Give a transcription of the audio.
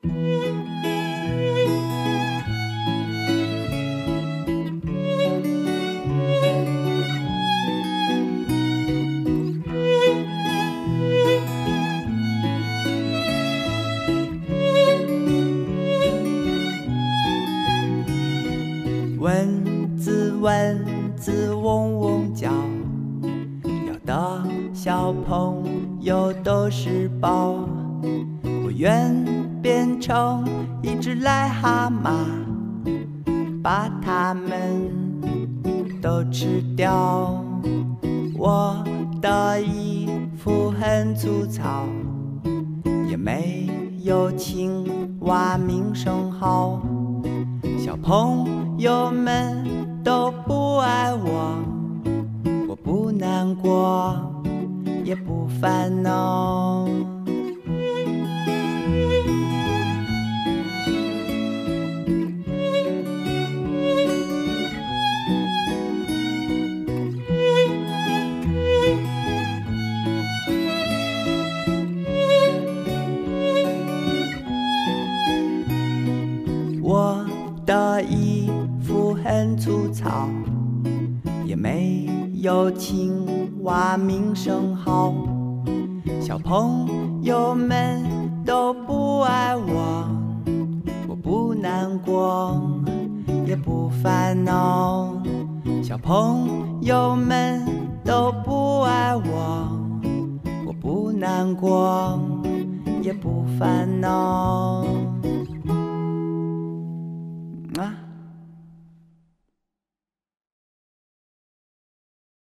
蚊子蚊子嗡嗡叫，咬的小朋友都是宝。我愿变成一只癞蛤蟆，把它们都吃掉。我的衣服很粗糙，也没有青蛙名声好。小朋友们都不爱我，我不难过，也不烦恼。我的衣服很粗糙，也没有青蛙名声好。小朋友们都不爱我，我不难过，也不烦恼。小朋友们都不爱我，我不难过，也不烦恼。